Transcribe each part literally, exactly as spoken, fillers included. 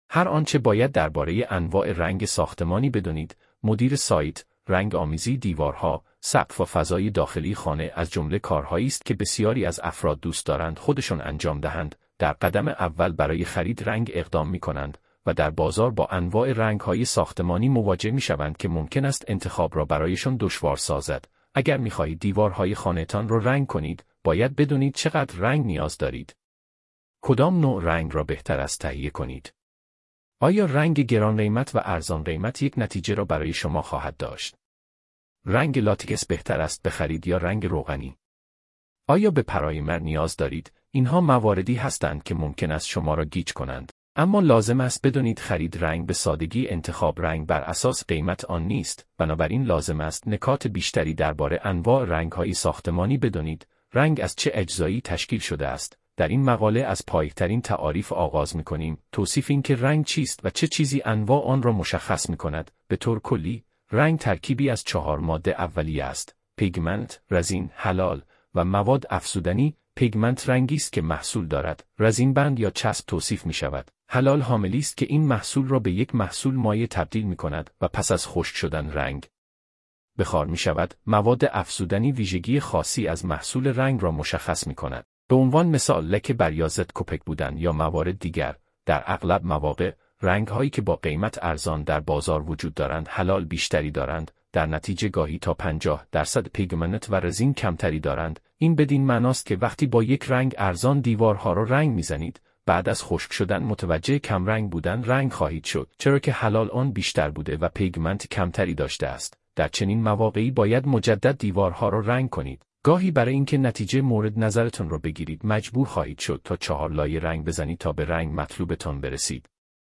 هر آنچه باید درباره انواع رنگ ساختمانی بدانید: مدیر سایت، رنگ آمیزی دیوارها، سقف و فضای داخلی خانه از جمله کارهایی است که بسیاری از افراد دوست دارند خودشون انجام دهند. در قدم اول برای خرید رنگ اقدام می کنند و در بازار با انواع رنگ‌های ساختمانی مواجه می‌شوند که ممکن است انتخاب را برایشان دشوار سازد. اگر می‌خواهید دیوارهای خانه‌تان را رنگ کنید، باید بدونید چقدر رنگ نیاز دارید. کدام نوع رنگ را بهتر است تهیه کنید؟ آیا رنگ گران قیمت و ارزان قیمت یک نتیجه را برای شما خواهد داشت؟ رنگ لاتکس بهتر است بخرید یا رنگ روغنی؟ آیا به پرایمر نیاز دارید؟ اینها مواردی هستند که ممکن است شما را گیج کنند. اما لازم است بدونید خرید رنگ به سادگی انتخاب رنگ بر اساس قیمت آن نیست، بنابراین لازم است نکات بیشتری درباره انواع رنگ‌های ساختمانی بدونید. رنگ از چه اجزایی تشکیل شده است؟ در این مقاله از پایه‌ترین تعاریف آغاز می‌کنیم، توصیف این که رنگ چیست و چه چیزی انواع آن را مشخص می‌کند. به طور کلی، رنگ ترکیبی از چهار ماده اولیه است: پیگمنت، رزین، حلال و مواد افزودنی. پیگمنت رنگی است که محصول دارد، رزین بند یا چسب توصیف می‌شود. حلال حاملی است که این محصول را به یک محصول مایع تبدیل می‌کند و پس از خشک شدن رنگ بخار می‌شود. مواد افزودنی ویژگی خاصی از محصول رنگ را مشخص می‌کند. به عنوان مثال لکه بر یا ضد کپک بودن یا موارد دیگر. در اغلب مواقع رنگ‌هایی که با قیمت ارزان در بازار وجود دارند حلال بیشتری دارند، در نتیجه گاهی تا پنجاه درصد پیگمنت و رزین کمتری دارند. این بدین معناست که وقتی با یک رنگ ارزان دیوارها را رنگ می‌زنید، بعد از خشک شدن متوجه کمرنگ بودن رنگ خواهید شد، چرا که حلال آن بیشتر بوده و پیگمنت کمتری داشته است. در چنین مواقعی باید مجدد دیوارها را رنگ کنید. گاهی برای اینکه نتیجه مورد نظرتون را بگیرید مجبور خواهید شد تا چهار لایه رنگ بزنید تا به رنگ مطلوبتان برسید.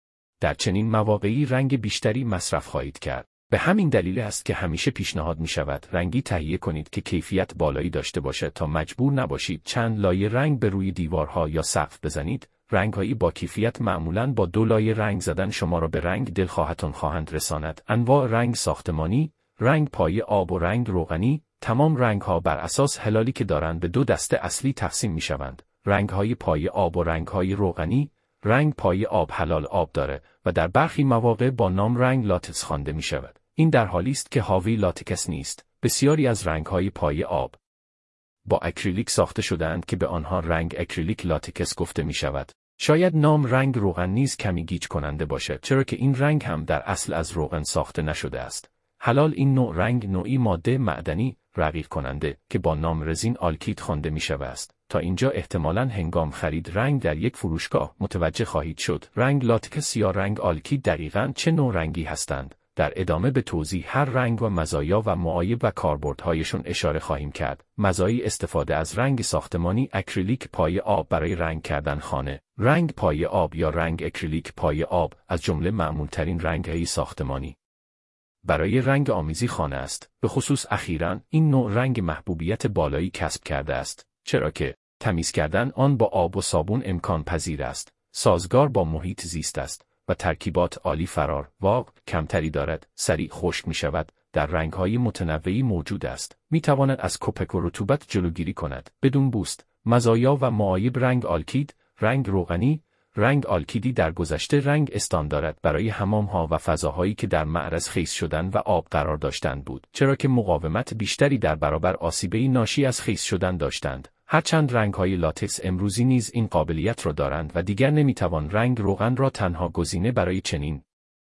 در چنین مواقعی رنگ بیشتری مصرف خواهید کرد. به همین دلیل است که همیشه پیشنهاد می شود رنگی تهیه کنید که کیفیت بالایی داشته باشد تا مجبور نباشید چند لایه رنگ به روی دیوارها یا سقف بزنید. رنگ‌هایی با کیفیت معمولاً با دو لایه رنگ زدن شما را به رنگ دلخواهتان خواهند رساند. انواع رنگ ساختمانی، رنگ پایه آب و رنگ روغنی. تمام رنگ‌ها بر اساس حلالی که دارند به دو دسته اصلی تقسیم می‌شوند: رنگ‌های پایه آب و رنگ‌های روغنی. رنگ پایه آب حلال آب داره و در برخی مواقع با نام رنگ لاتکس خوانده می‌شود. این در حالی است که حاوی لاتکس نیست. بسیاری از رنگ‌های پایه آب با اکریلیک ساخته شده‌اند که به آنها رنگ اکریلیک لاتکس گفته می‌شود. شاید نام رنگ روغن نیز کمی گیج کننده باشد، چرا که این رنگ هم در اصل از روغن ساخته نشده است. حلال این نوع رنگ نوعی ماده معدنی رقیق کننده که با نام رزین آلکید خوانده می‌شود است. تا اینجا احتمالاً هنگام خرید رنگ در یک فروشگاه متوجه خواهید شد رنگ لاتکس یا رنگ آلکید دقیقاً چه نوع رنگی هستند. در ادامه به توضیح هر رنگ و مزایا و معایب و کاربردهایشون اشاره خواهیم کرد. مزایای استفاده از رنگ ساختمانی: اکریلیک پایه آب برای رنگ کردن خانه. رنگ پایه آب یا رنگ اکریلیک پایه آب از جمله معمول‌ترین رنگ‌های ساختمانی برای رنگ آمیزی خانه است. به خصوص اخیراً این نوع رنگ محبوبیت بالایی کسب کرده است، چرا که تمیز کردن آن با آب و صابون امکان پذیر است، سازگار با محیط زیست است و ترکیبات عالی فرار واق کمتری دارد. سریع خشک می شود. در رنگ‌های متنوعی موجود است. می تواند از کپک و رطوبت جلوگیری کند بدون بوست. مزایا و معایب رنگ آلکید، رنگ روغنی. رنگ آلکیدی در گذشته رنگ استاندارد برای حمام‌ها و فضاهایی که در معرض خیس شدن و آب قرار داشتند بود، چرا که مقاومت بیشتری در برابر آسیب‌های ناشی از خیس شدن داشتند. هرچند رنگ‌های لاتکس امروزی نیز این قابلیت را دارند و دیگر نمی‌توان رنگ روغن را تنها گزینه برای چنین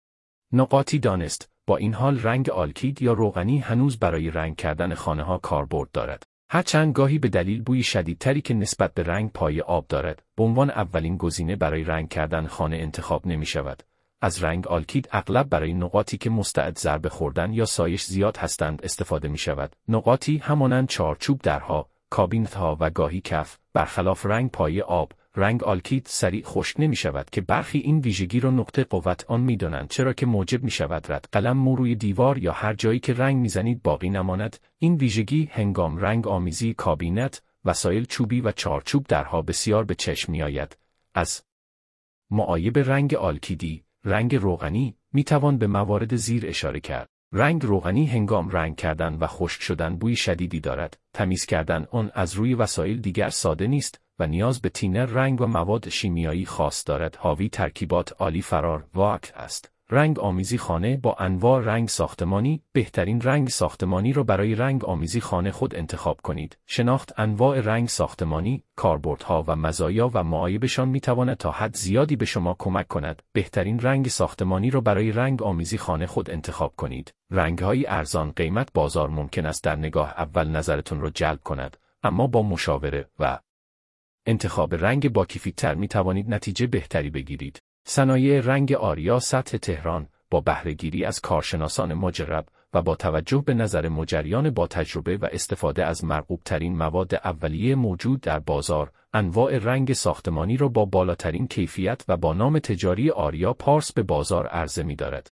نقاطی دانست. با این حال رنگ آلکید یا روغنی هنوز برای رنگ کردن خانه‌ها کاربرد دارد. هرچند گاهی به دلیل بوی شدیدتری که نسبت به رنگ پایه آب دارد، به عنوان اولین گزینه برای رنگ کردن خانه انتخاب نمی شود. از رنگ آلکید اغلب برای نقاطی که مستعد ضربه خوردن یا سایش زیاد هستند استفاده می شود. نقاطی همانند چارچوب درها، کابینت‌ها و گاهی کف. برخلاف رنگ پایه آب، رنگ آلکید سریع خشک نمی شود که برخی این ویژگی را نقطه قوت آن می دانند، چرا که موجب می شود رد قلم مو روی دیوار یا هر جایی که رنگ می زنید باقی نماند. این ویژگی هنگام رنگ آمیزی کابینت، وسایل چوبی و چارچوب درها بسیار به چشم می آید. از معایب رنگ آلکیدی، رنگ روغنی می توان به موارد زیر اشاره کرد. رنگ روغنی هنگام رنگ کردن و خشک شدن بوی شدیدی دارد. تمیز کردن آن از روی وسایل دیگر ساده نیست و نیاز به تینر رنگ و مواد شیمیایی خاص دارد. حاوی ترکیبات عالی فرار واک است. رنگ آمیزی خانه با انواع رنگ ساختمانی. بهترین رنگ ساختمانی را برای رنگ آمیزی خانه خود انتخاب کنید. شناخت انواع رنگ ساختمانی، کاربردها و مزایا و معایبشان میتواند تا حد زیادی به شما کمک کند. بهترین رنگ ساختمانی را برای رنگ آمیزی خانه خود انتخاب کنید. رنگ‌های ارزان قیمت بازار ممکن است در نگاه اول نظرتون را جلب کند، اما با مشاوره و انتخاب رنگ با کیفیت‌تر میتوانید نتیجه بهتری بگیرید. صنایع رنگ آریا سطح تهران با بهره‌گیری از کارشناسان مجرب و با توجه به نظر مجریان با تجربه و استفاده از مرغوب‌ترین مواد اولیه موجود در بازار، انواع رنگ ساختمانی را با بالاترین کیفیت و با نام تجاری آریا پارس به بازار عرضه می‌دارد.